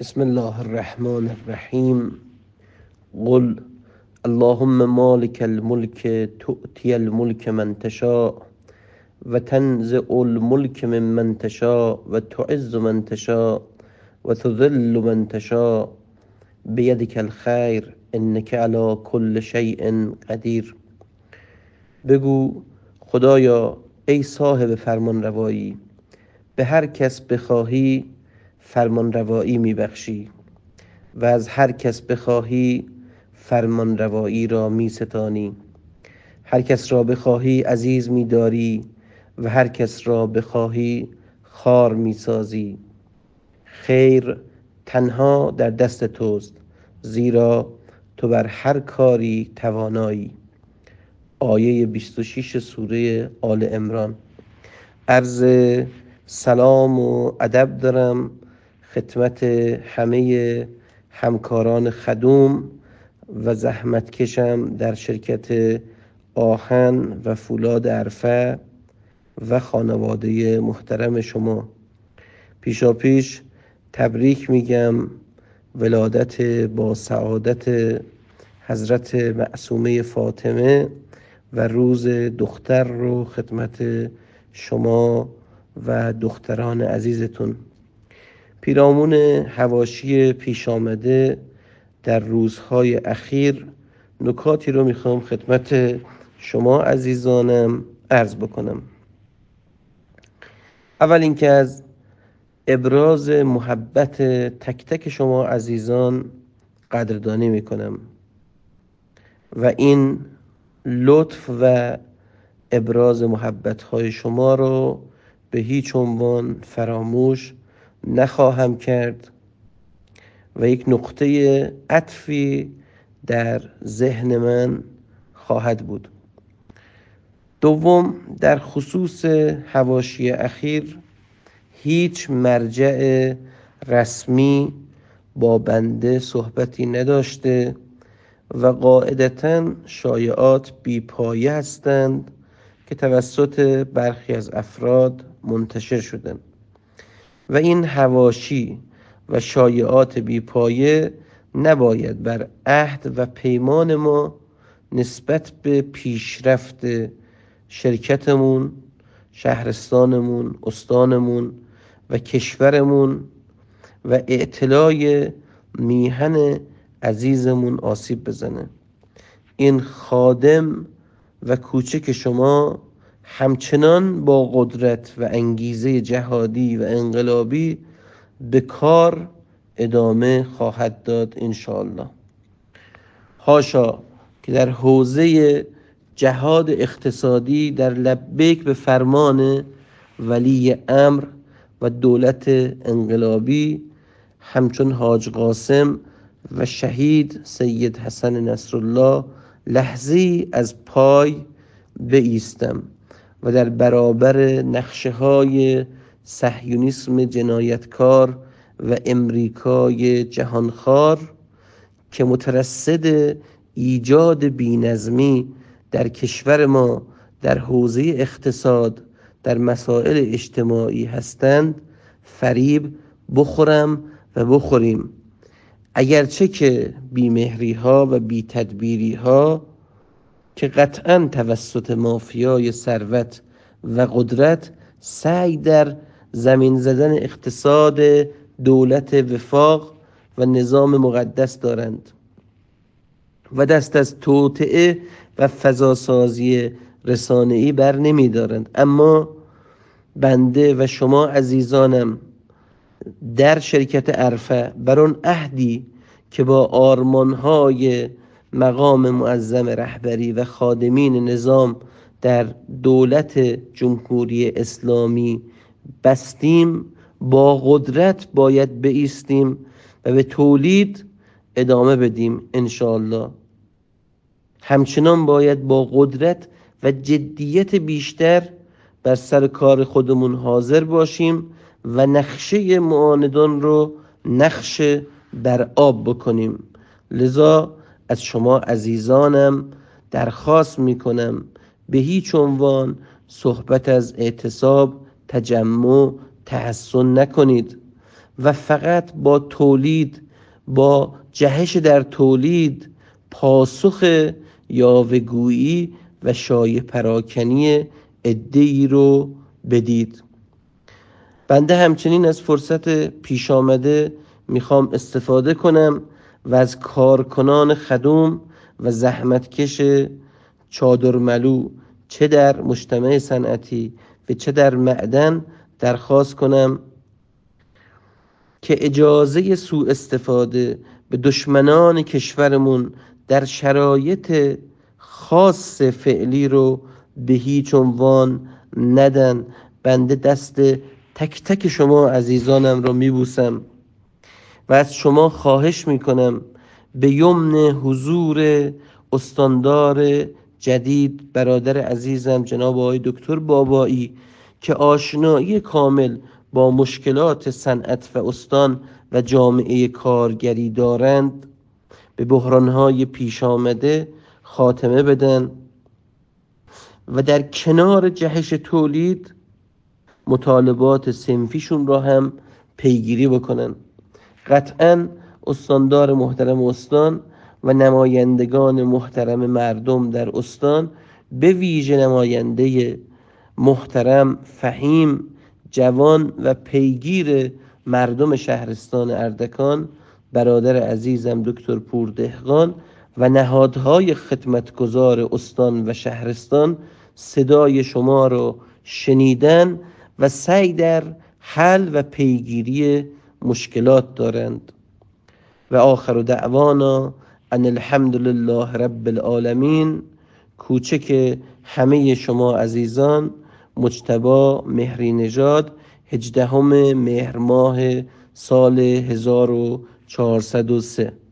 بسم الله الرحمن الرحیم. قل اللهم مالک الملک تؤتی الملک من تشاء و تنزع الملک ممن تشاء و تعز من تشاء و تذل من تشاء بیدک الخیر انک علی کل شیء قدیر. بگو خدایا ای صاحب فرمان روایی، به هر کس بخواهی فرمان روایی میبخشی و از هر کس بخواهی فرمان روایی را می ستانی. هر کس را بخواهی عزیز می داری و هر کس را بخواهی خوار می سازی. خیر تنها در دست توست، زیرا تو بر هر کاری توانایی. آیه 26 سوره آل عمران. عرض سلام و ادب دارم خدمت همه همکاران خدوم و زحمتکشم در شرکت آهن و فولاد عرفه و خانواده محترم شما. پیشاپیش تبریک میگم ولادت با سعادت حضرت معصومه فاطمه و روز دختر رو خدمت شما و دختران عزیزتون. پیرامون حواشی پیش آمده در روزهای اخیر نکاتی رو میخوام خدمت شما عزیزانم عرض بکنم. اول اینکه از ابراز محبت تک تک شما عزیزان قدردانی میکنم و این لطف و ابراز محبت‌های شما رو به هیچ عنوان فراموش نخواهم کرد و یک نقطه عطفی در ذهن من خواهد بود. دوم، در خصوص حواشی اخیر هیچ مرجع رسمی با بنده صحبتی نداشته و قاعدتاً شایعات بی‌پایه هستند که توسط برخی از افراد منتشر شدند و این حواشی و شایعات بی‌پایه نباید بر عهد و پیمان ما نسبت به پیشرفت شرکتمون، شهرستانمون، استانمون و کشورمون و اعتلای میهن عزیزمون آسیب بزنه. این خادم و کوچک شما همچنان با قدرت و انگیزه جهادی و انقلابی به کار ادامه خواهد داد انشاءالله. حاشا که در حوزه جهاد اقتصادی در لبیک به فرمان ولی امر و دولت انقلابی همچون حاج قاسم و شهید سید حسن نصرالله لحظه‌ای از پای بایستم و در برابر نقشه‌های صهیونیسم جنایتکار و امریکای جهانخوار که مترصد ایجاد بی‌نظمی در کشور ما در حوزه اقتصاد در مسائل اجتماعی هستند فریب بخورم و بخوریم، اگرچه که بیمهری ها و بی‌تدبیری ها که قطعاً توسط مافیای ثروت و قدرت سعی در زمین زدن اقتصاد دولت وفاق و نظام مقدس دارند و دست از توطئه و فضاسازی رسانه‌ای بر نمی دارند. اما بنده و شما عزیزانم در شرکت عرفه بر آن عهدی که با آرمانهای مقام معظم رهبری و خادمین نظام در دولت جمهوری اسلامی بستیم با قدرت باید بایستیم و به تولید ادامه بدیم انشاءالله. همچنان باید با قدرت و جدیت بیشتر بر سر کار خودمون حاضر باشیم و نقشه معاندان رو نقش بر آب بکنیم. لذا از شما عزیزانم درخواست میکنم به هیچ عنوان صحبت از اعتصاب، تجمع، تحسن نکنید و فقط با تولید، با جهش در تولید پاسخ یاوه‌گویی و شایعه پراکنی عده‌ای رو بدید. بنده همچنین از فرصت پیش آمده میخوام استفاده کنم و از کارکنان خدوم و زحمتکش چادرملو چه در مجتمع صنعتی و چه در معدن درخواست کنم که اجازه سوء استفاده به دشمنان کشورمون در شرایط خاص فعلی رو به هیچ عنوان ندن. بنده دست تک تک شما عزیزانم رو میبوسم و از شما خواهش میکنم به یمن حضور استاندار جدید برادر عزیزم جناب آقای دکتر بابایی که آشنایی کامل با مشکلات صنعت و استان و جامعه کارگری دارند، به بحرانهای پیش آمده خاتمه بدن و در کنار جهش تولید مطالبات صنفیشون را هم پیگیری بکنن. قطعاً استاندار محترم استان و نمایندگان محترم مردم در استان، به ویژه نماینده محترم فهیم جوان و پیگیر مردم شهرستان اردکان برادر عزیزم دکتر پوردهقان و نهادهای خدمتگزار استان و شهرستان صدای شما را شنیدن و سعی در حل و پیگیری مشکلات دارند. و آخر دعوانا ان الحمد لله رب العالمین. کوچک همه شما عزیزان، مجتبی مهری نژاد، 18 مهر ماه سال 1403.